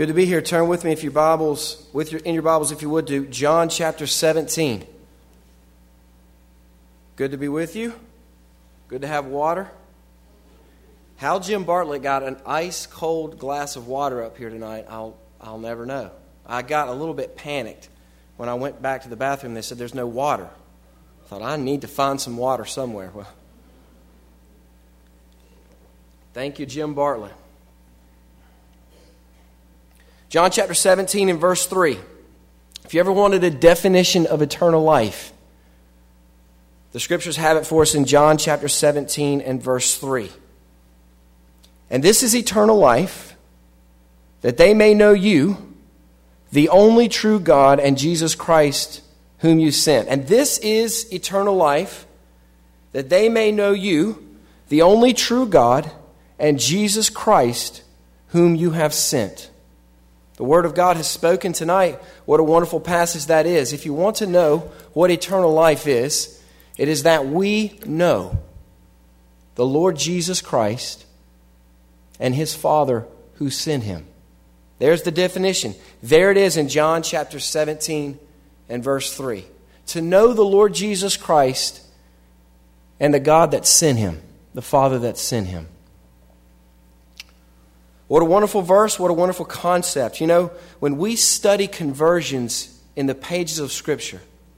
Good to be here. Turn with me in your Bibles, if you would, to John chapter 17. Good to be with you. Good to have water. How Jim Bartlett got an ice-cold glass of water up here tonight, I'll never know. I got a little bit panicked when I went back to the bathroom. They said there's no water. I thought, I need to find some water somewhere. Well, thank you, Jim Bartlett. John chapter 17 and verse 3. If you ever wanted a definition of eternal life, the Scriptures have it for us in John chapter 17 and verse 3. And this is eternal life, that they may know you, the only true God, and Jesus Christ, whom you sent. And this is eternal life, that they may know you, the only true God, and Jesus Christ, whom you have sent. The Word of God has spoken tonight. What a wonderful passage that is. If you want to know what eternal life is, it is that we know the Lord Jesus Christ and His Father who sent Him. There's the definition. There it is in John chapter 17 and verse 3. To know the Lord Jesus Christ and the God that sent Him, the Father that sent Him. What a wonderful verse, what a wonderful concept. You know, when we study conversions in the pages of Scripture,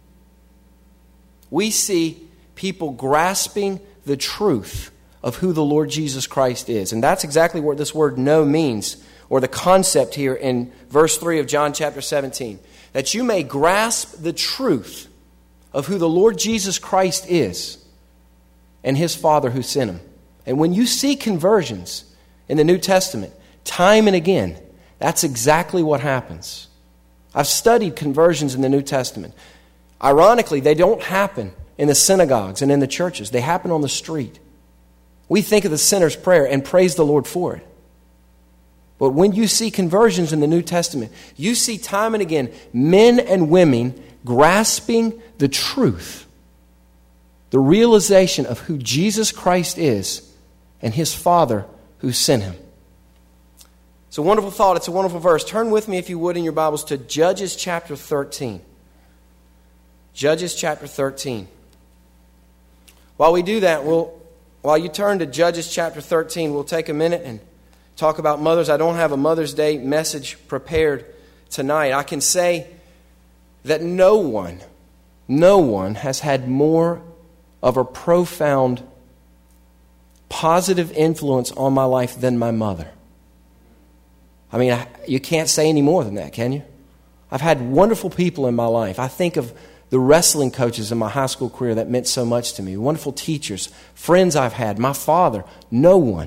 we see people grasping the truth of who the Lord Jesus Christ is. And that's exactly what this word know means, or the concept here in verse 3 of John chapter 17. That you may grasp the truth of who the Lord Jesus Christ is and His Father who sent Him. And when you see conversions in the New Testament, time and again, that's exactly what happens. I've studied conversions in the New Testament. Ironically, they don't happen in the synagogues and in the churches. They happen on the street. We think of the sinner's prayer and praise the Lord for it. But when you see conversions in the New Testament, you see time and again men and women grasping the truth, the realization of who Jesus Christ is and His Father who sent Him. It's a wonderful thought. It's a wonderful verse. Turn with me, if you would, in your Bibles to Judges chapter 13. Judges chapter 13. While we do that, while you turn to Judges chapter 13, we'll take a minute and talk about mothers. I don't have a Mother's Day message prepared tonight. I can say that no one has had more of a profound positive influence on my life than my mother. I mean, you can't say any more than that, can you? I've had wonderful people in my life. I think of the wrestling coaches in my high school career that meant so much to me. Wonderful teachers, friends I've had, my father. No one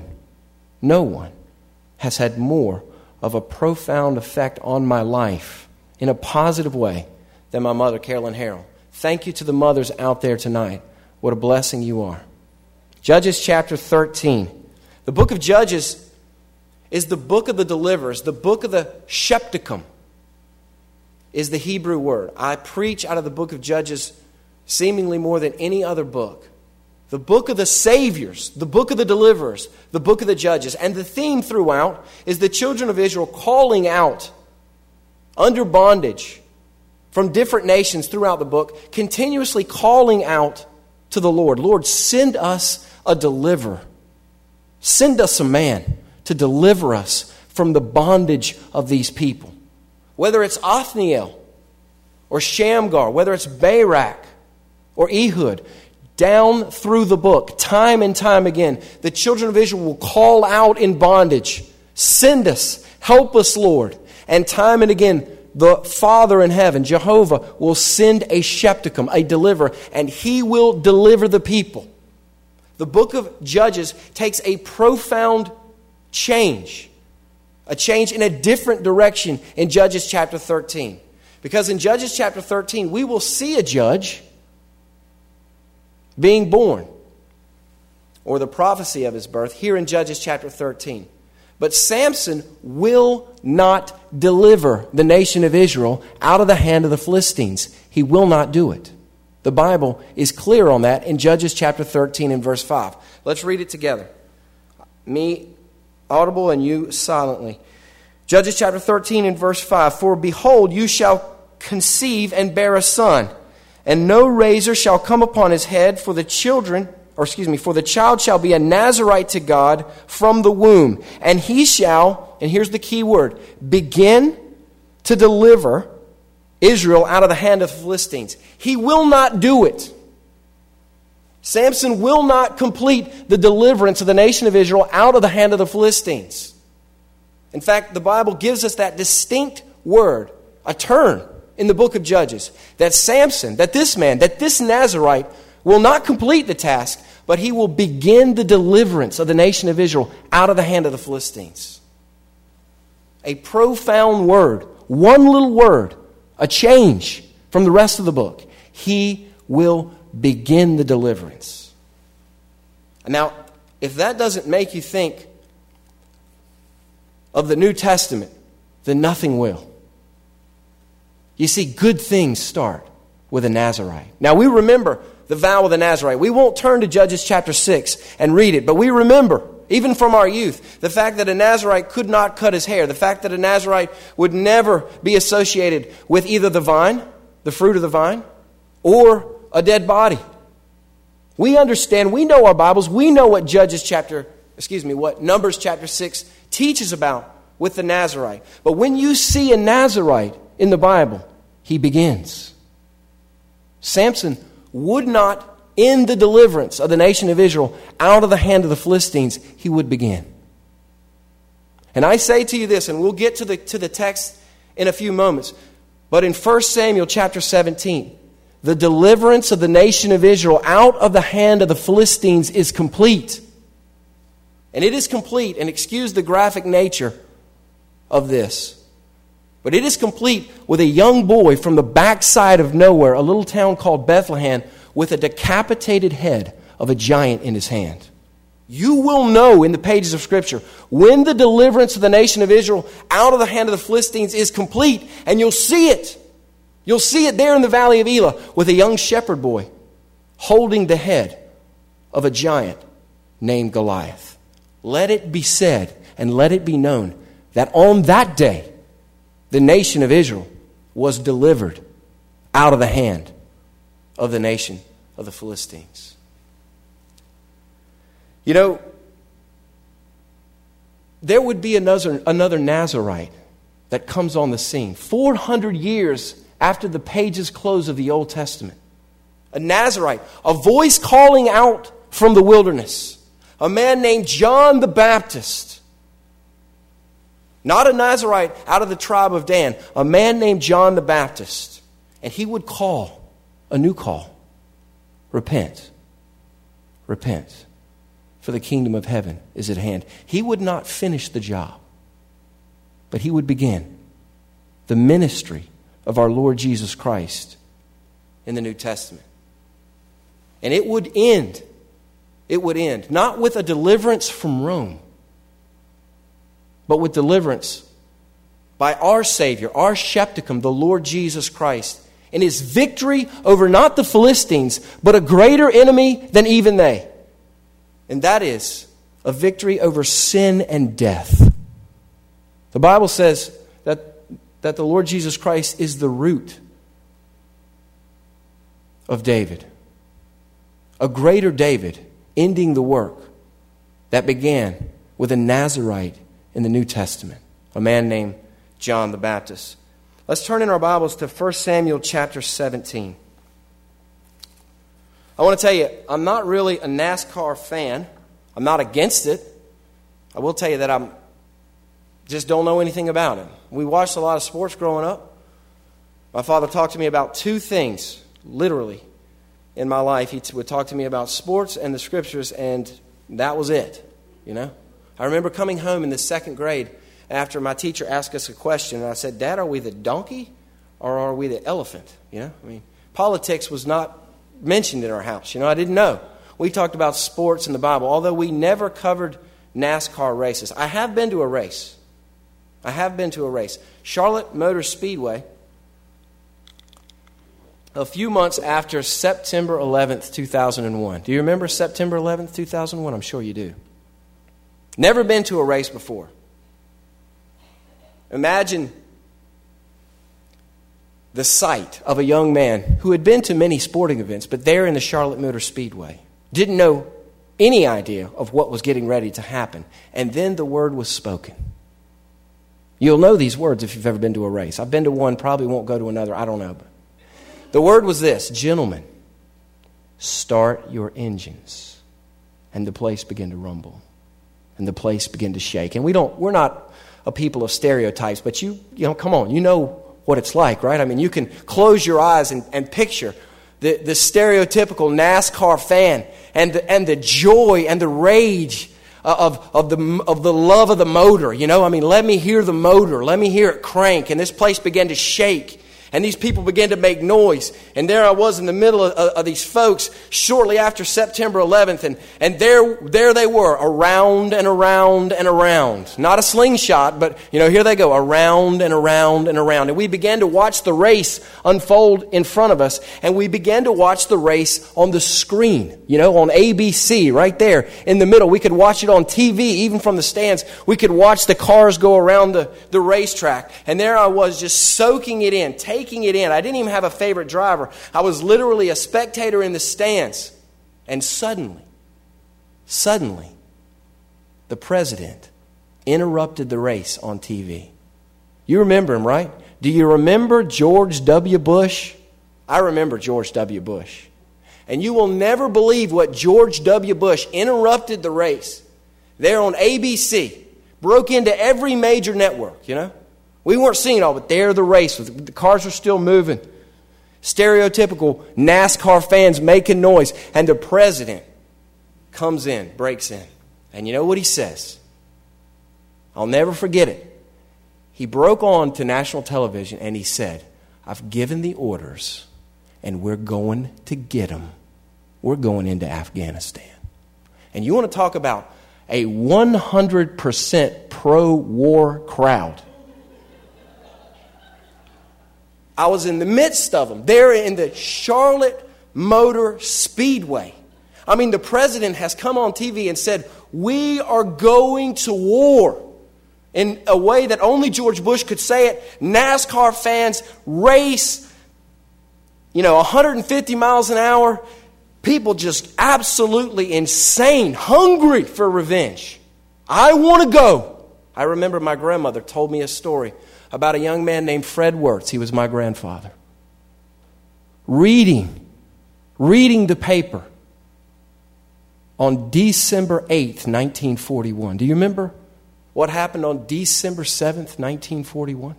has had more of a profound effect on my life in a positive way than my mother, Carolyn Harrell. Thank you to the mothers out there tonight. What a blessing you are. Judges chapter 13. The book of Judges is the book of the deliverers, the book of the Shepticum is the Hebrew word. I preach out of the book of Judges seemingly more than any other book. The book of the Saviors, the book of the deliverers, the book of the Judges. And the theme throughout is the children of Israel calling out under bondage from different nations throughout the book, continuously calling out to the Lord. Lord, send us a deliverer. Send us a man to deliver us from the bondage of these people. Whether it's Othniel or Shamgar, whether it's Barak or Ehud, down through the book, time and time again, the children of Israel will call out in bondage, send us, help us, Lord. And time and again, the Father in heaven, Jehovah, will send a Shepticum, a deliverer, and He will deliver the people. The book of Judges takes a profound change. A change in a different direction in Judges chapter 13. Because in Judges chapter 13, we will see a judge being born, or the prophecy of his birth, here in Judges chapter 13. But Samson will not deliver the nation of Israel out of the hand of the Philistines. He will not do it. The Bible is clear on that in Judges chapter 13 and verse 5. Let's read it together. Me audible and you silently. Judges chapter 13 and verse 5. For behold, you shall conceive and bear a son, and no razor shall come upon his head, for the child shall be a Nazirite to God from the womb. And he shall, and here's the key word, begin to deliver Israel out of the hand of the Philistines. He will not do it. Samson will not complete the deliverance of the nation of Israel out of the hand of the Philistines. In fact, the Bible gives us that distinct word, a turn in the book of Judges, that Samson, that this man, that this Nazirite will not complete the task, but he will begin the deliverance of the nation of Israel out of the hand of the Philistines. A profound word, one little word, a change from the rest of the book. He will begin the deliverance. Now, if that doesn't make you think of the New Testament, then nothing will. You see, good things start with a Nazirite. Now, we remember the vow of the Nazirite. We won't turn to Judges chapter 6 and read it, but we remember, even from our youth, the fact that a Nazirite could not cut his hair, the fact that a Nazirite would never be associated with either the vine, the fruit of the vine, or a dead body. We understand, we know our Bibles, we know what what Numbers chapter 6 teaches about with the Nazirite. But when you see a Nazirite in the Bible, he begins. Samson would not end the deliverance of the nation of Israel out of the hand of the Philistines. He would begin. And I say to you this, and we'll get to the text in a few moments, but in 1 Samuel chapter 17, the deliverance of the nation of Israel out of the hand of the Philistines is complete. And it is complete, and excuse the graphic nature of this, but it is complete with a young boy from the backside of nowhere, a little town called Bethlehem, with a decapitated head of a giant in his hand. You will know in the pages of Scripture when the deliverance of the nation of Israel out of the hand of the Philistines is complete, and you'll see it. You'll see it there in the valley of Elah with a young shepherd boy holding the head of a giant named Goliath. Let it be said and let it be known that on that day, the nation of Israel was delivered out of the hand of the nation of the Philistines. You know, there would be another Nazirite that comes on the scene 400 years after the pages close of the Old Testament. A Nazirite, a voice calling out from the wilderness. A man named John the Baptist. Not a Nazirite out of the tribe of Dan. A man named John the Baptist. And he would call a new call. Repent. Repent. For the kingdom of heaven is at hand. He would not finish the job. But he would begin the ministry of our Lord Jesus Christ in the New Testament. And it would end not with a deliverance from Rome, but with deliverance by our Savior, our Shepticum, the Lord Jesus Christ, in His victory over not the Philistines, but a greater enemy than even they. And that is a victory over sin and death. The Bible says that the Lord Jesus Christ is the root of David. A greater David ending the work that began with a Nazirite in the New Testament, a man named John the Baptist. Let's turn in our Bibles to 1 Samuel chapter 17. I want to tell you, I'm not really a NASCAR fan. I'm not against it. I will tell you that I just don't know anything about it. We watched a lot of sports growing up. My father talked to me about two things, literally, in my life. He would talk to me about sports and the Scriptures, and that was it, you know. I remember coming home in the second grade after my teacher asked us a question, and I said, Dad, are we the donkey or are we the elephant? You know, I mean, politics was not mentioned in our house. You know, I didn't know. We talked about sports in the Bible, although we never covered NASCAR races. I have been to a race. Charlotte Motor Speedway, a few months after September 11th, 2001. Do you remember September 11th, 2001? I'm sure you do. Never been to a race before. Imagine the sight of a young man who had been to many sporting events, but there in the Charlotte Motor Speedway, didn't know any idea of what was getting ready to happen. And then the word was spoken. You'll know these words if you've ever been to a race. I've been to one, probably won't go to another, I don't know. But the word was this: gentlemen, start your engines. And the place began to rumble. And the place began to shake. And we're not a people of stereotypes, but you know, come on, you know what it's like, right? I mean, you can close your eyes and picture the stereotypical NASCAR fan and the joy and the rage of the love of the motor. You know, I mean, let me hear the motor, let me hear it crank. And this place began to shake. And these people began to make noise. And there I was in the middle of these folks shortly after September 11th. And there they were, around and around and around. Not a slingshot, but, you know, here they go, around and around and around. And we began to watch the race unfold in front of us. And we began to watch the race on the screen, you know, on ABC right there in the middle. We could watch it on TV, even from the stands. We could watch the cars go around the racetrack. And there I was just soaking it in, taking it in. I didn't even have a favorite driver. I was literally a spectator in the stands. And suddenly, the president interrupted the race on TV. You remember him, right? Do you remember George W. Bush? I remember George W. Bush. And you will never believe what George W. Bush interrupted the race there on ABC. Broke into every major network, you know. We weren't seeing it all, but there the race was. The cars were still moving. Stereotypical NASCAR fans making noise. And the president comes in, breaks in. And you know what he says? I'll never forget it. He broke on to national television and he said, I've given the orders and we're going to get them. We're going into Afghanistan. And you want to talk about a 100% pro-war crowd. I was in the midst of them, there in the Charlotte Motor Speedway. I mean, the president has come on TV and said, we are going to war. In a way that only George Bush could say it. NASCAR fans race, 150 miles an hour. People just absolutely insane, hungry for revenge. I want to go. I remember my grandmother told me a story about a young man named Fred Wirtz. He was my grandfather. Reading the paper on December 8th, 1941. Do you remember what happened on December 7th, 1941?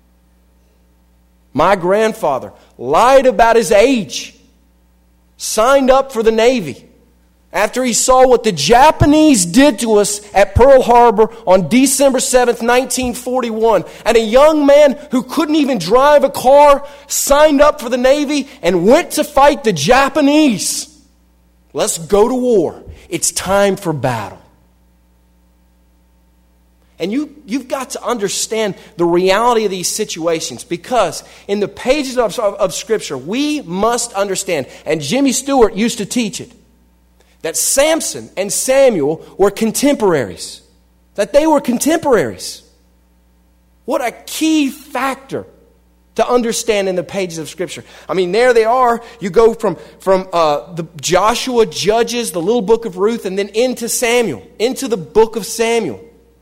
My grandfather lied about his age, signed up for the Navy after he saw what the Japanese did to us at Pearl Harbor on December 7th, 1941. And a young man who couldn't even drive a car signed up for the Navy and went to fight the Japanese. Let's go to war. It's time for battle. And you've got to understand the reality of these situations, because in the pages of Scripture, we must understand, and Jimmy Stewart used to teach it, that Samson and Samuel were contemporaries. That they were contemporaries. What a key factor to understand in the pages of Scripture. I mean, there they are. You go from the Joshua, Judges, the little book of Ruth, and then into Samuel, into the book of Samuel.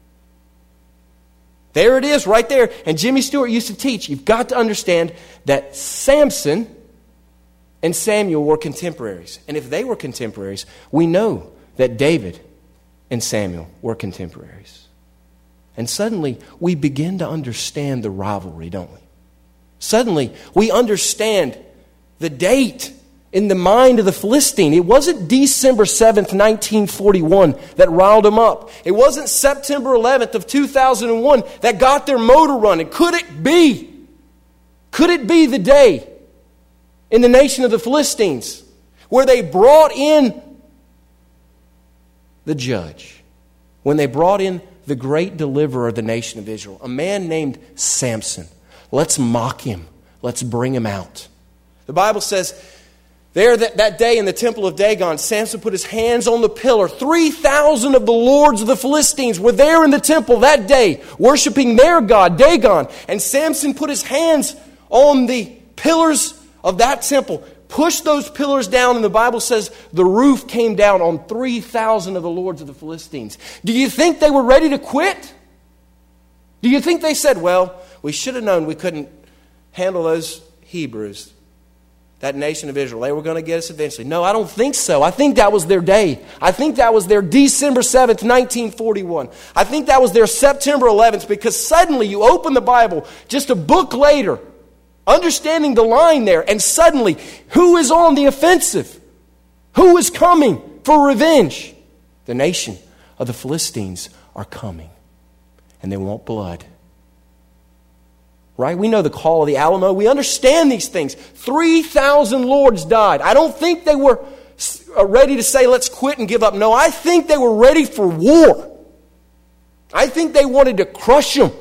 There it is right there. And Jimmy Stewart used to teach, you've got to understand that Samson and Samuel were contemporaries. And if they were contemporaries, we know that David and Samuel were contemporaries. And suddenly, we begin to understand the rivalry, don't we? Suddenly, we understand the date in the mind of the Philistine. It wasn't December 7th, 1941 that riled them up. It wasn't September 11th of 2001 that got their motor running. Could it be? Could it be the day in the nation of the Philistines where they brought in the judge, when they brought in the great deliverer of the nation of Israel, a man named Samson? Let's mock him. Let's bring him out. The Bible says There that day in the temple of Dagon, Samson put his hands on the pillar. 3,000 of the lords of the Philistines were there in the temple that day, worshiping their god, Dagon. And Samson put his hands on the pillars of that temple, pushed those pillars down, and the Bible says the roof came down on 3,000 of the lords of the Philistines. Do you think they were ready to quit? Do you think they said, well, we should have known we couldn't handle those Hebrews, that nation of Israel. They were going to get us eventually. No, I don't think so. I think that was their day. I think that was their December 7th, 1941. I think that was their September 11th, because suddenly you open the Bible just a book later, understanding the line there, and suddenly, who is on the offensive? Who is coming for revenge? The nation of the Philistines are coming, and they want blood. Right? We know the call of the Alamo. We understand these things. 3,000 lords died. I don't think they were ready to say, let's quit and give up. No, I think they were ready for war. I think they wanted to crush them.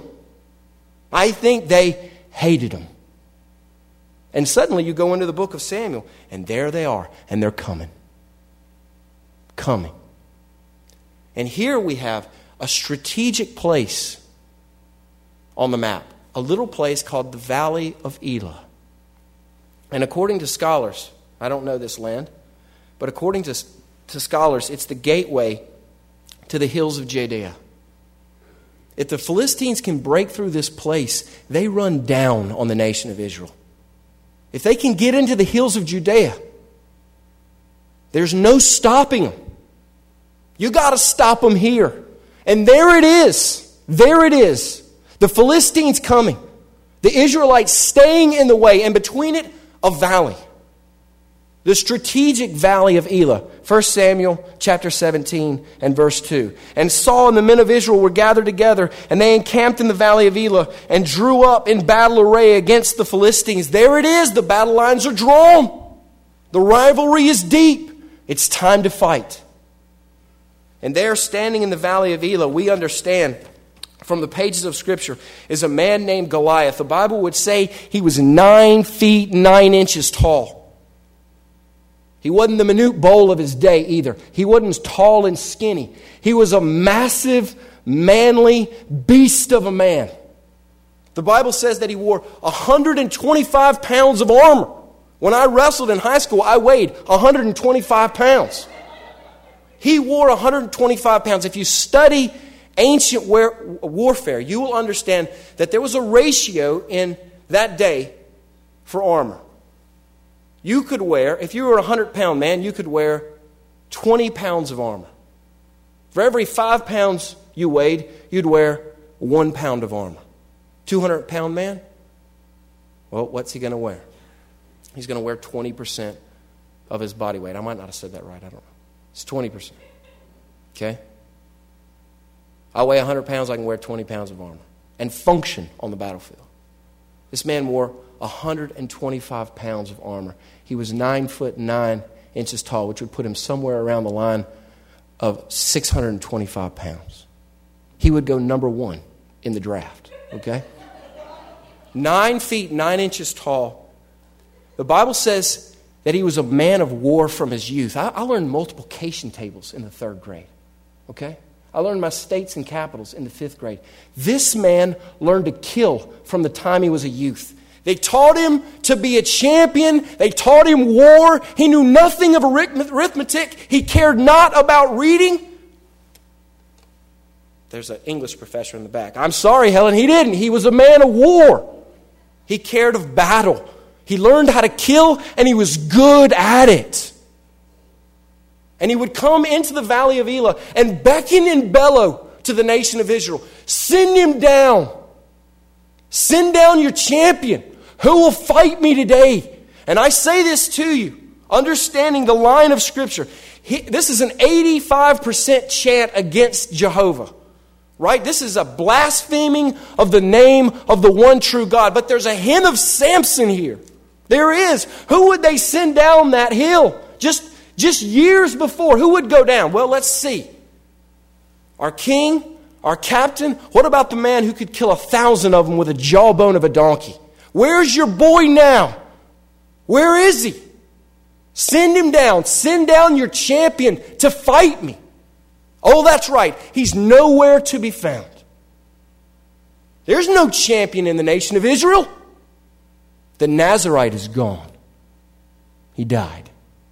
I think they hated them. And suddenly you go into the book of Samuel, and there they are, and they're coming. Coming. And here we have a strategic place on the map. A little place called the Valley of Elah. And according to scholars, I don't know this land, but according to scholars, it's the gateway to the hills of Judea. If the Philistines can break through this place, they run down on the nation of Israel. If they can get into the hills of Judea, there's no stopping them. You got to stop them here. And there it is. There it is. The Philistines coming. The Israelites staying in the way. And between it, a valley. The strategic valley of Elah. 1 Samuel chapter 17 and verse 2. And Saul and the men of Israel were gathered together, and they encamped in the valley of Elah and drew up in battle array against the Philistines. There it is. The battle lines are drawn. The rivalry is deep. It's time to fight. And there, standing in the valley of Elah, we understand from the pages of Scripture, is a man named Goliath. The Bible would say he was 9 feet 9 inches tall. He wasn't the Manute Bol of his day either. He wasn't tall and skinny. He was a massive, manly beast of a man. The Bible says that he wore 125 pounds of armor. When I wrestled in high school, I weighed 125 pounds. He wore 125 pounds. If you study ancient warfare, you will understand that there was a ratio in that day for armor. You could wear, if you were a 100-pound man, you could wear 20 pounds of armor. For every 5 pounds you weighed, you'd wear 1 pound of armor. 200-pound man? Well, what's he going to wear? He's going to wear 20% of his body weight. I might not have said that right. I don't know. It's 20%. Okay? I weigh 100 pounds, I can wear 20 pounds of armor and function on the battlefield. This man wore 125 pounds of armor. He was 9 foot 9 inches tall, which would put him somewhere around the line of 625 pounds. He would go number 1 in the draft, okay? 9 feet 9 inches tall. The Bible says that he was a man of war from his youth. I learned multiplication tables in the 3rd grade, okay? I learned my states and capitals in the 5th grade. This man learned to kill from the time he was a youth. They taught him to be a champion. They taught him war. He knew nothing of arithmetic. He cared not about reading. There's an English professor in the back. I'm sorry, Helen, he didn't. He was a man of war. He cared of battle. He learned how to kill, and he was good at it. And he would come into the valley of Elah and beckon and bellow to the nation of Israel. Send him down. Send down your champion. Who will fight me today? And I say this to you, understanding the line of Scripture. This is an 85% chant against Jehovah. Right? This is a blaspheming of the name of the one true God. But there's a hint of Samson here. There is. Who would they send down that hill? Just years before, who would go down? Well, let's see. Our king, our captain. What about the man who could kill 1,000 of them with a jawbone of a donkey? Where's your boy now? Where is he? Send him down. Send down your champion to fight me. Oh, that's right. He's nowhere to be found. There's no champion in the nation of Israel. The Nazirite is gone. He died.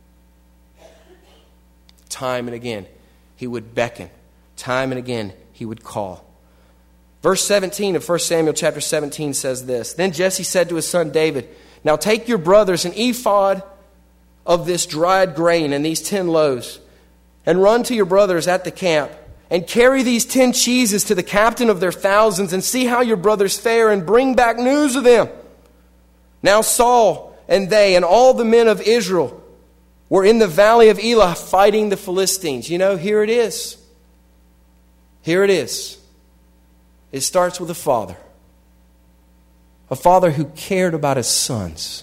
Time and again, he would beckon. Time and again, he would call. Verse 17 of 1 Samuel chapter 17 says this. Then Jesse said to his son David, now take your brothers an ephod of this dried grain and these 10 loaves, and run to your brothers at the camp, and carry these 10 cheeses to the captain of their thousands, and see how your brothers fare, and bring back news of them. Now Saul and they and all the men of Israel were in the valley of Elah fighting the Philistines. You know, here it is. Here it is. It starts with a father. A father who cared about his sons.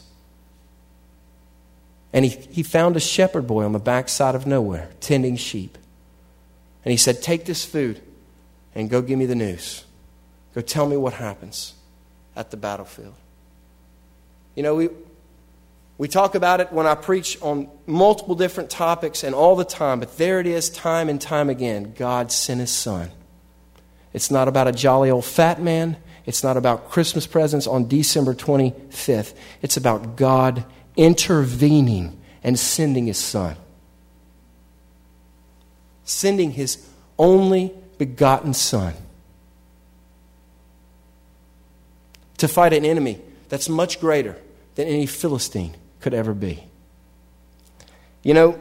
And he found a shepherd boy on the backside of nowhere, tending sheep. And he said, take this food and go give me the news. Go tell me what happens at the battlefield. You know, we talk about it when I preach on multiple different topics and all the time, but there it is time and time again. God sent his son. It's not about a jolly old fat man. It's not about Christmas presents on December 25th. It's about God intervening and sending his son. Sending his only begotten son to fight an enemy that's much greater than any Philistine could ever be. You know,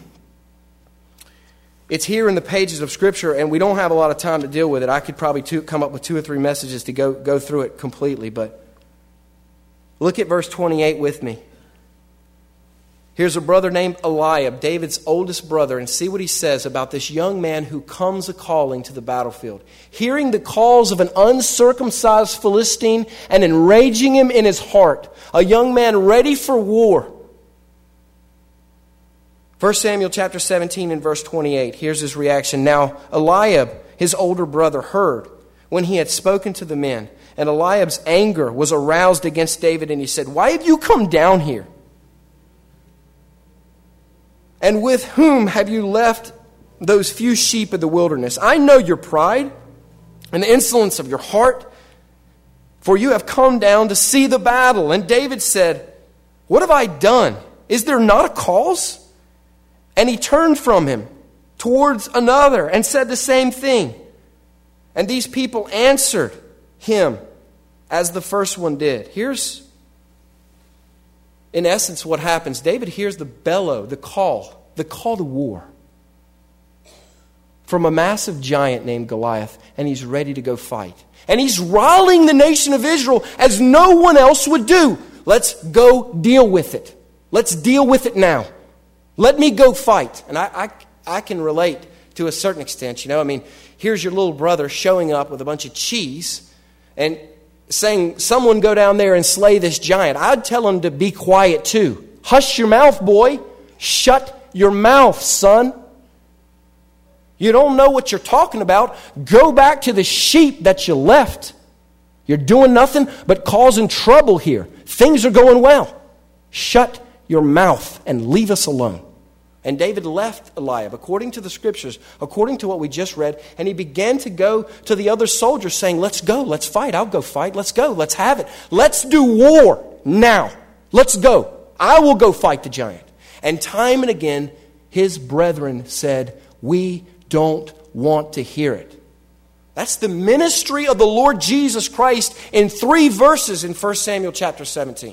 it's here in the pages of Scripture, and we don't have a lot of time to deal with it. I could probably come up with 2 or 3 messages to go through it completely, but look at verse 28 with me. Here's a brother named Eliab, David's oldest brother, and see what he says about this young man who comes a-calling to the battlefield. Hearing the calls of an uncircumcised Philistine and enraging him in his heart, a young man ready for war. 1 Samuel chapter 17 and verse 28, here's his reaction. Now Eliab, his older brother, heard when he had spoken to the men, and Eliab's anger was aroused against David, and he said, why have you come down here? And with whom have you left those few sheep of the wilderness? I know your pride and the insolence of your heart, for you have come down to see the battle. And David said, what have I done? Is there not a cause? And he turned from him towards another and said the same thing. And these people answered him as the first one did. Here's, in essence, what happens. David hears the bellow, the call to war from a massive giant named Goliath, and he's ready to go fight. And he's rallying the nation of Israel as no one else would do. Let's go deal with it. Let's deal with it now. Let me go fight. And I can relate to a certain extent. You know, I mean, here's your little brother showing up with a bunch of cheese and saying, someone go down there and slay this giant. I'd tell him to be quiet too. Hush your mouth, boy. Shut your mouth, son. You don't know what you're talking about. Go back to the sheep that you left. You're doing nothing but causing trouble here. Things are going well. Shut your mouth and leave us alone. And David left Eliab, according to the Scriptures, according to what we just read, and he began to go to the other soldiers saying, let's go, let's fight, I'll go fight, let's go, let's have it. Let's do war now. Let's go. I will go fight the giant. And time and again, his brethren said, we don't want to hear it. That's the ministry of the Lord Jesus Christ in 3 verses in 1 Samuel chapter 17.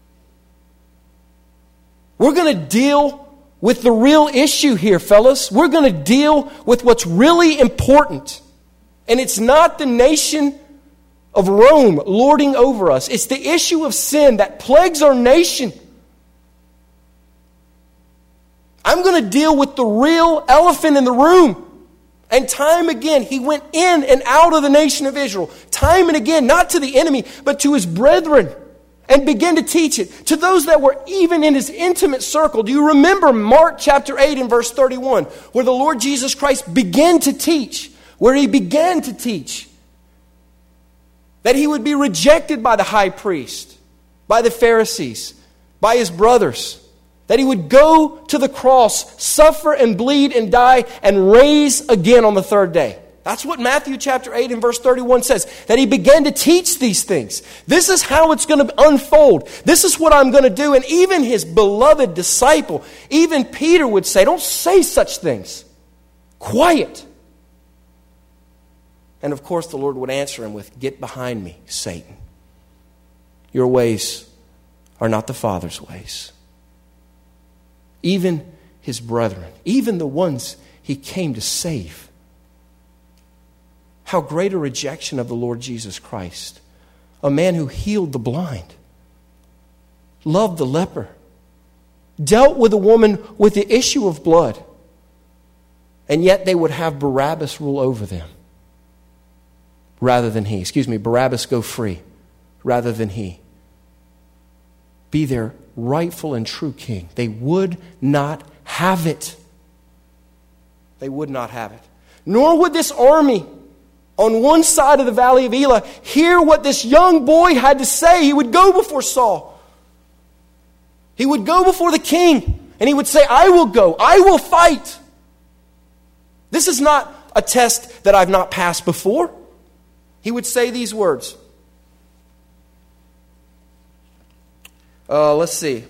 We're going to deal with the real issue here, fellas. We're going to deal with what's really important. And it's not the nation of Rome lording over us. It's the issue of sin that plagues our nation. I'm going to deal with the real elephant in the room. And time again, he went in and out of the nation of Israel. Time and again, not to the enemy, but to his brethren. And began to teach it to those that were even in his intimate circle. Do you remember Mark chapter 8 and verse 31, where the Lord Jesus Christ began to teach, where he began to teach that he would be rejected by the high priest, by the Pharisees, by his brothers, that he would go to the cross, suffer and bleed and die, and raise again on the third day. That's what Matthew chapter 8 and verse 31 says, that he began to teach these things. This is how it's going to unfold. This is what I'm going to do. And even his beloved disciple, even Peter would say, don't say such things. Quiet. And of course the Lord would answer him with, get behind me, Satan. Your ways are not the Father's ways. Even his brethren, even the ones he came to save. How great a rejection of the Lord Jesus Christ. A man who healed the blind, loved the leper, dealt with a woman with the issue of blood, and yet they would have Barabbas rule over them rather than he. Barabbas go free rather than he. Be their rightful and true king. They would not have it. They would not have it. Nor would this army on one side of the valley of Elah hear what this young boy had to say. He would go before Saul. He would go before the king, and he would say, I will go. I will fight. This is not a test that I've not passed before. He would say these words. Let's see.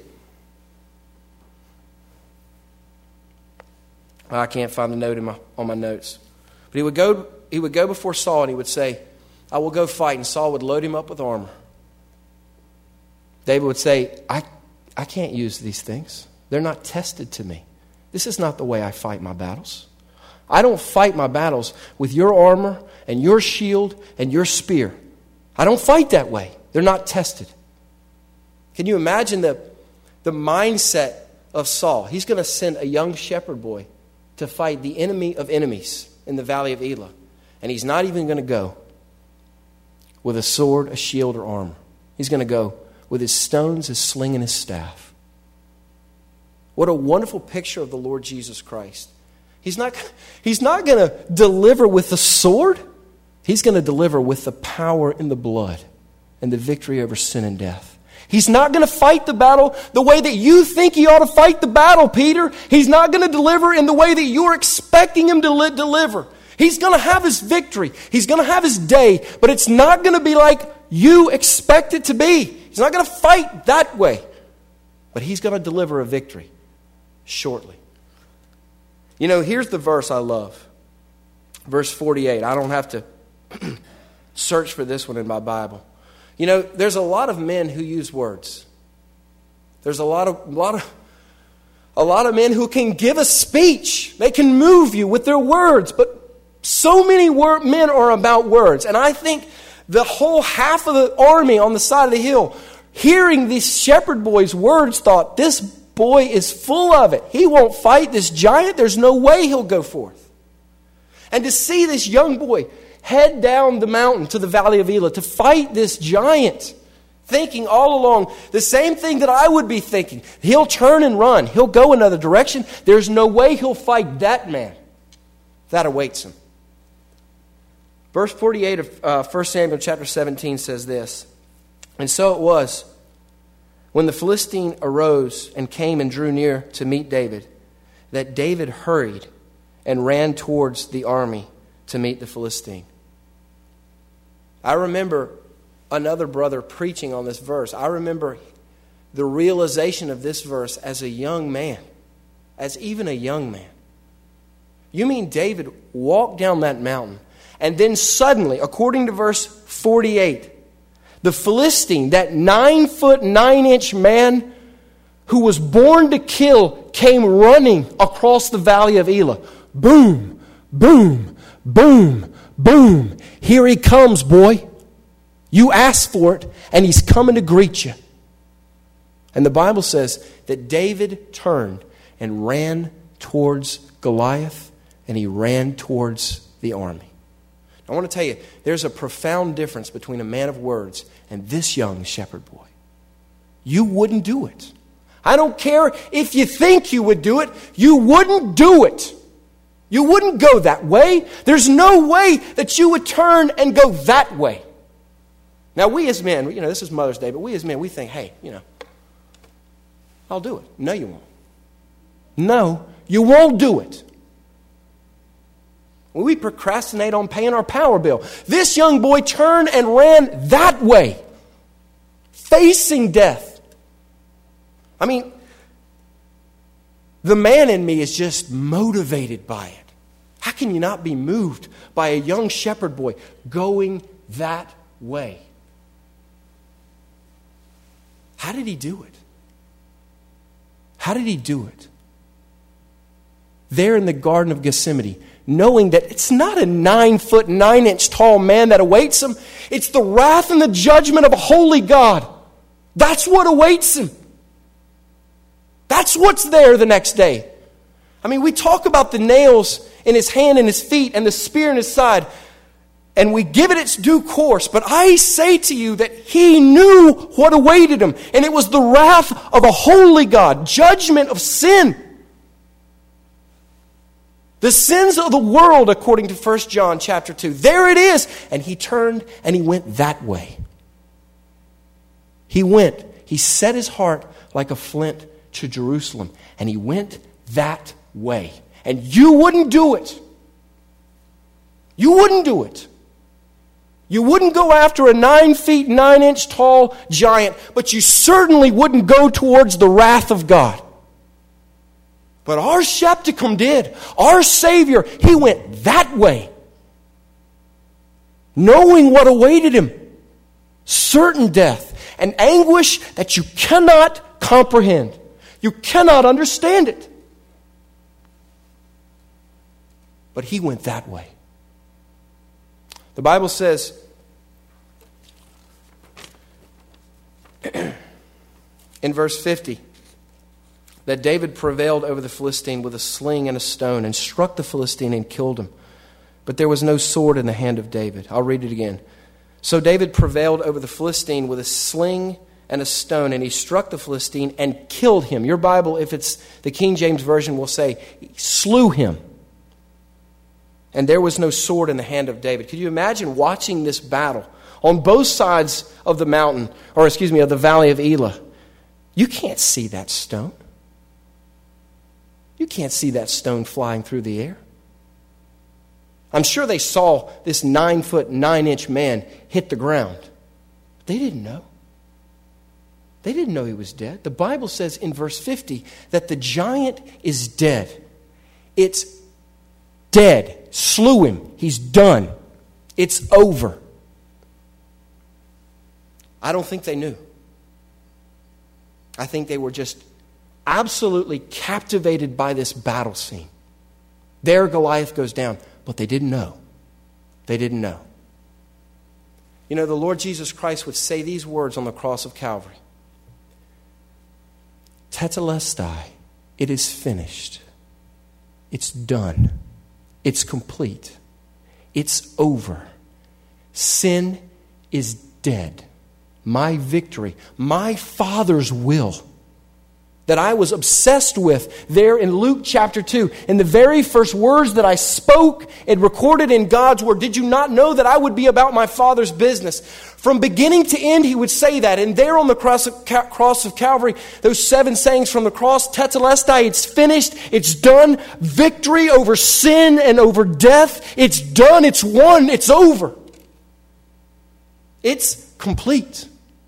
I can't find the note on my notes. But he would go before Saul and he would say, I will go fight. And Saul would load him up with armor. David would say, I can't use these things. They're not tested to me. This is not the way I fight my battles. I don't fight my battles with your armor and your shield and your spear. I don't fight that way. They're not tested. Can you imagine the mindset of Saul? He's going to send a young shepherd boy to fight the enemy of enemies in the valley of Elah. And he's not even going to go with a sword, a shield, or armor. He's going to go with his stones, his sling, and his staff. What a wonderful picture of the Lord Jesus Christ. He's not going to deliver with the sword. He's going to deliver with the power in the blood and the victory over sin and death. He's not going to fight the battle the way that you think he ought to fight the battle, Peter. He's not going to deliver in the way that you're expecting him to deliver. He's going to have his victory. He's going to have his day, but it's not going to be like you expect it to be. He's not going to fight that way, but he's going to deliver a victory shortly. You know, here's the verse I love. Verse 48. I don't have to search for this one in my Bible. You know, there's a lot of men who use words. There's a lot of men who can give a speech. They can move you with their words, but so many men are about words. And I think the whole half of the army on the side of the hill, hearing these shepherd boys' words, thought, this boy is full of it. He won't fight this giant. There's no way he'll go forth. And to see this young boy head down the mountain to the valley of Elah to fight this giant, thinking all along the same thing that I would be thinking. He'll turn and run. He'll go another direction. There's no way he'll fight that man. That awaits him. Verse 48 of 1 Samuel chapter 17 says this. And so it was, when the Philistine arose and came and drew near to meet David, that David hurried and ran towards the army to meet the Philistine. I remember another brother preaching on this verse. I remember the realization of this verse as a young man, as even a young man. You mean David walked down that mountain, and then suddenly, according to verse 48, the Philistine, that 9-foot 9-inch man who was born to kill, came running across the valley of Elah. Boom, boom, boom, boom. Here he comes, boy. You asked for it, and he's coming to greet you. And the Bible says that David turned and ran towards Goliath, and he ran towards the army. I want to tell you, there's a profound difference between a man of words and this young shepherd boy. You wouldn't do it. I don't care if you think you would do it, you wouldn't do it. You wouldn't go that way. There's no way that you would turn and go that way. Now, we as men, this is Mother's Day, but we as men, we think, hey, I'll do it. No, you won't. No, you won't do it. We procrastinate on paying our power bill. This young boy turned and ran that way, facing death. I mean, the man in me is just motivated by it. How can you not be moved by a young shepherd boy going that way? How did he do it? How did he do it? There in the Garden of Gethsemane, knowing that it's not a 9-foot, 9-inch tall man that awaits him. It's the wrath and the judgment of a holy God. That's what awaits him. That's what's there the next day. I mean, we talk about the nails in his hand and his feet and the spear in his side, and we give it its due course. But I say to you that he knew what awaited him, and it was the wrath of a holy God, judgment of sin. The sins of the world, according to 1 John chapter 2. There it is. And he turned and he went that way. He went. He set his heart like a flint to Jerusalem. And he went that way. And you wouldn't do it. You wouldn't do it. You wouldn't go after a 9 feet, 9 inch tall giant. But you certainly wouldn't go towards the wrath of God. But our Shepticum did. Our Savior, he went that way. Knowing what awaited him. Certain death. An anguish that you cannot comprehend. You cannot understand it. But he went that way. The Bible says in verse 50, that David prevailed over the Philistine with a sling and a stone and struck the Philistine and killed him. But there was no sword in the hand of David. I'll read it again. So David prevailed over the Philistine with a sling and a stone, and he struck the Philistine and killed him. Your Bible, if it's the King James Version, will say, slew him. And there was no sword in the hand of David. Could you imagine watching this battle on both sides of the mountain, of the valley of Elah? You can't see that stone. You can't see that stone flying through the air. I'm sure they saw this 9-foot, 9-inch man hit the ground. But they didn't know. They didn't know he was dead. The Bible says in verse 50 that the giant is dead. It's dead. Slew him. He's done. It's over. I don't think they knew. I think they were just absolutely captivated by this battle scene. There Goliath goes down, but they didn't know. They didn't know. You know, the Lord Jesus Christ would say these words on the cross of Calvary. Tetelestai, it is finished. It's done. It's complete. It's over. Sin is dead. My victory, my Father's will that I was obsessed with there in Luke chapter 2. In the very first words that I spoke and recorded in God's Word, did you not know that I would be about my Father's business? From beginning to end, he would say that. And there on the cross of Calvary, those 7 sayings from the cross, Tetelestai, it's finished, it's done. Victory over sin and over death, it's done, it's won, it's over. It's complete.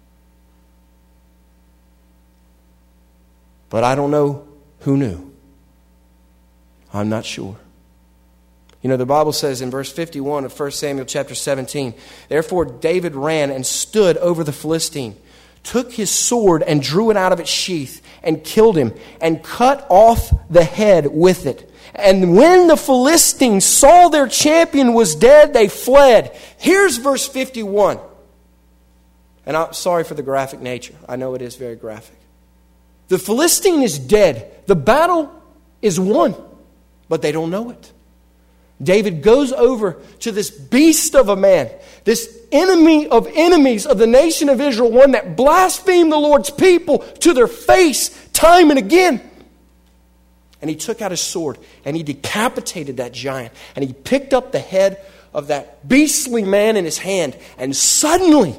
But I don't know who knew. I'm not sure. You know, the Bible says in verse 51 of 1 Samuel chapter 17, therefore David ran and stood over the Philistine, took his sword and drew it out of its sheath and killed him and cut off the head with it. And when the Philistines saw their champion was dead, they fled. Here's verse 51. And I'm sorry for the graphic nature. I know it is very graphic. The Philistine is dead. The battle is won, but they don't know it. David goes over to this beast of a man, this enemy of enemies of the nation of Israel, one that blasphemed the Lord's people to their face time and again. And he took out his sword and he decapitated that giant. And he picked up the head of that beastly man in his hand. And suddenly,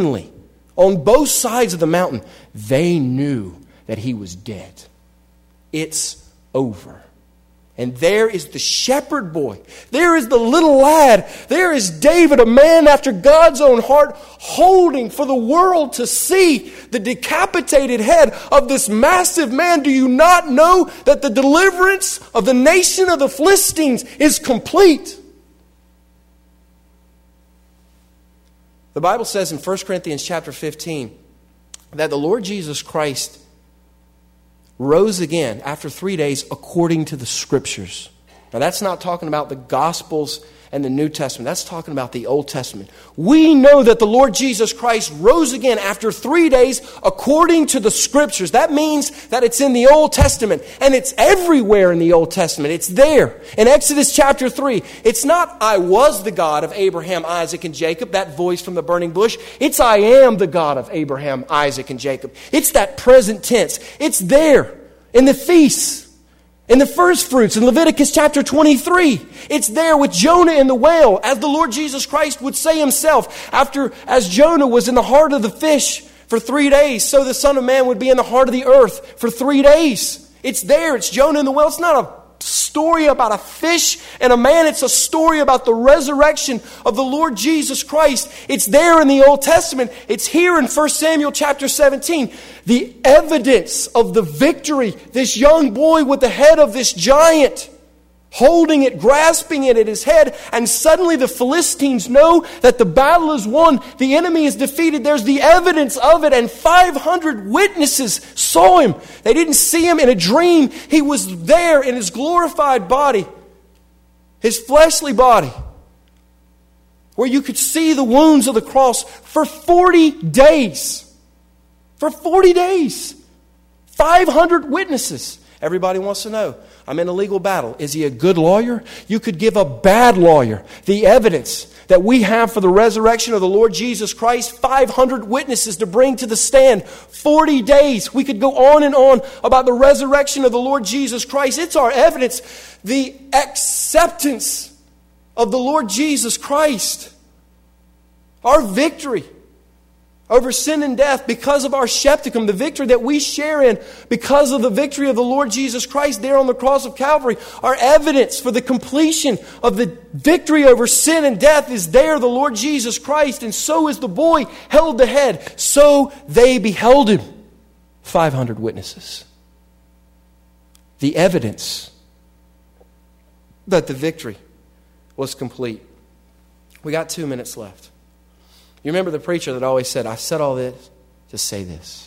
on both sides of the mountain, they knew that he was dead. it's over. And there is the shepherd boy. There is the little lad. There is David, a man after God's own heart, holding for the world to see the decapitated head of this massive man. Do you not know that the deliverance of the nation of the Philistines is complete? The Bible says in 1 Corinthians chapter 15 that the Lord Jesus Christ rose again after 3 days according to the Scriptures. Now that's not talking about the Gospels and the New Testament. That's talking about the Old Testament. We know that the Lord Jesus Christ rose again after 3 days according to the Scriptures. That means that it's in the Old Testament, and it's everywhere in the Old Testament. It's there. In Exodus chapter 3, it's not I was the God of Abraham, Isaac, and Jacob, that voice from the burning bush. It's I am the God of Abraham, Isaac, and Jacob. It's that present tense. It's there in the feasts. In the first fruits, in Leviticus chapter 23, it's there with Jonah and the whale, as the Lord Jesus Christ would say himself, as Jonah was in the heart of the fish for 3 days, so the Son of Man would be in the heart of the earth for 3 days. It's there, it's Jonah and the whale. It's not a story about a fish and a man. It's a story about the resurrection of the Lord Jesus Christ. It's there in the Old Testament. It's here in 1 Samuel chapter 17. The evidence of the victory. This young boy with the head of this giant, holding it, grasping it at his head, and suddenly the Philistines know that the battle is won. The enemy is defeated. There's the evidence of it, and 500 witnesses saw him. They didn't see him in a dream. He was there in his glorified body, his fleshly body, where you could see the wounds of the cross for 40 days. For 40 days. 500 witnesses. Everybody wants to know, I'm in a legal battle. Is he a good lawyer? You could give a bad lawyer the evidence that we have for the resurrection of the Lord Jesus Christ. 500 witnesses to bring to the stand. 40 days. We could go on and on about the resurrection of the Lord Jesus Christ. It's our evidence. The acceptance of the Lord Jesus Christ. Our victory over sin and death because of our Shepticum, the victory that we share in because of the victory of the Lord Jesus Christ there on the cross of Calvary. Our evidence for the completion of the victory over sin and death is there, the Lord Jesus Christ, and so is the boy held the head. So they beheld him. 500 witnesses. The evidence that the victory was complete. We got 2 minutes left. You remember the preacher that always said, I said all this to say this.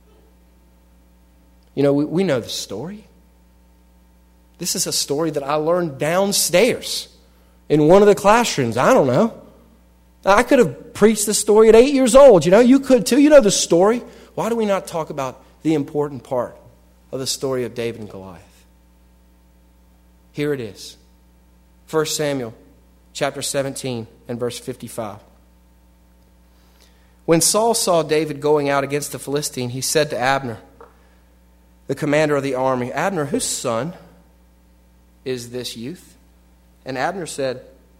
You know, we know the story. This is a story that I learned downstairs in one of the classrooms. I don't know. I could have preached this story at 8 years old. You know, you could too. You know the story. Why do we not talk about the important part of the story of David and Goliath? Here it is. 1 Samuel chapter 17 and verse 55. When Saul saw David going out against the Philistine, he said to Abner, the commander of the army, Abner, whose son is this youth? And Abner said,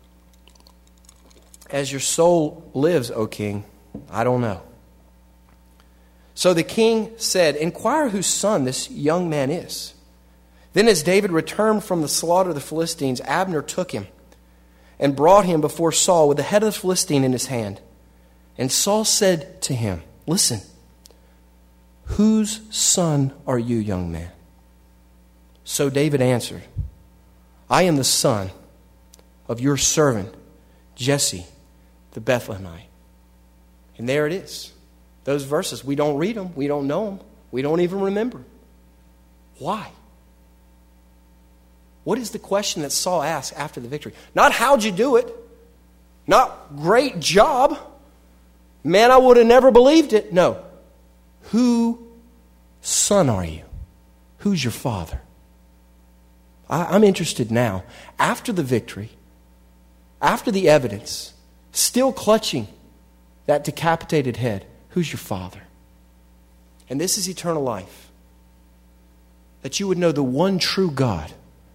as your soul lives, O king, I don't know. So the king said, inquire whose son this young man is. Then as David returned from the slaughter of the Philistines, Abner took him and brought him before Saul with the head of the Philistine in his hand. And Saul said to him, listen, whose son are you, young man? So David answered, I am the son of your servant, Jesse, the Bethlehemite. And there it is. Those verses, we don't read them. We don't know them. We don't even remember. Why? What is the question that Saul asked after the victory? Not how'd you do it? Not great job. Man, I would have never believed it. No. Whose son are you? Who's your father? I'm interested now. After the victory, after the evidence, still clutching that decapitated head, who's your father? And this is eternal life. That you would know the one true God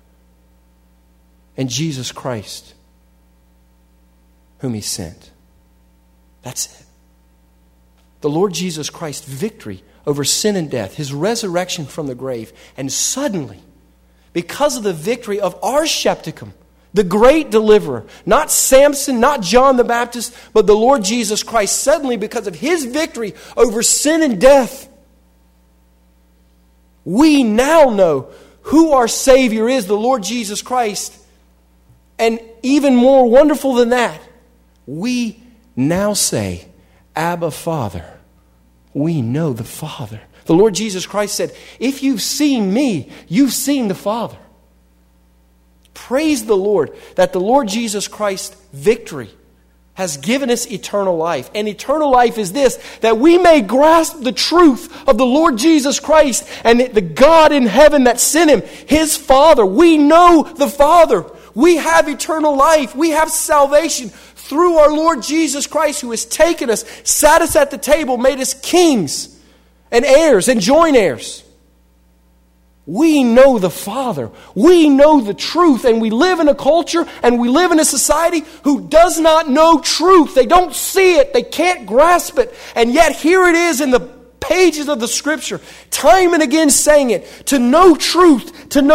and Jesus Christ, whom He sent. That's it. the Lord Jesus Christ's victory over sin and death, His resurrection from the grave. And suddenly, because of the victory of our Shepticum, the great deliverer, not Samson, not John the Baptist, but the Lord Jesus Christ, suddenly because of His victory over sin and death, we now know who our Savior is, the Lord Jesus Christ. And even more wonderful than that, we now say, Abba, Father. We know the Father. The Lord Jesus Christ said, if you've seen me, you've seen the Father. Praise the Lord that the Lord Jesus Christ's victory has given us eternal life. And eternal life is this, that we may grasp the truth of the Lord Jesus Christ and the God in heaven that sent Him, His Father. We know the Father. We have eternal life. We have salvation through our Lord Jesus Christ, who has taken us, sat us at the table, made us kings and heirs and joint heirs. We know the Father. We know the truth. And we live in a culture and we live in a society who does not know truth. They don't see it. They can't grasp it. And yet here it is in the pages of the Scripture, time and again saying it. To know truth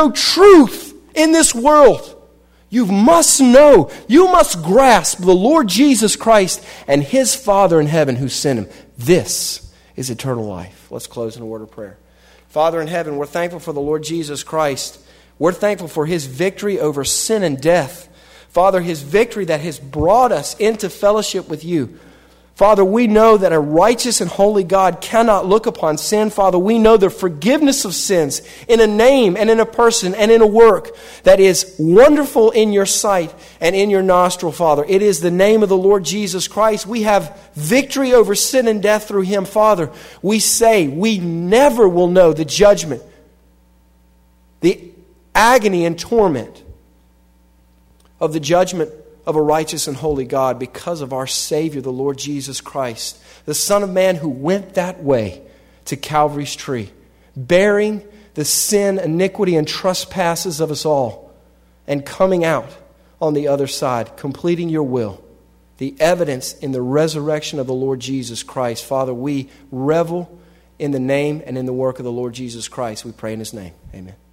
in this world, you must know, you must grasp the Lord Jesus Christ and His Father in heaven who sent Him. This is eternal life. Let's close in a word of prayer. Father in heaven, we're thankful for the Lord Jesus Christ. We're thankful for His victory over sin and death. Father, His victory that has brought us into fellowship with You. Father, we know that a righteous and holy God cannot look upon sin. Father, we know the forgiveness of sins in a name and in a person and in a work that is wonderful in Your sight and in Your nostril, Father. It is the name of the Lord Jesus Christ. We have victory over sin and death through Him, Father. We say we never will know the judgment, the agony and torment of the judgment of a righteous and holy God because of our Savior, the Lord Jesus Christ, the Son of Man who went that way to Calvary's tree, bearing the sin, iniquity, and trespasses of us all, and coming out on the other side, completing Your will. The evidence in the resurrection of the Lord Jesus Christ. Father, we revel in the name and in the work of the Lord Jesus Christ. We pray in His name. Amen.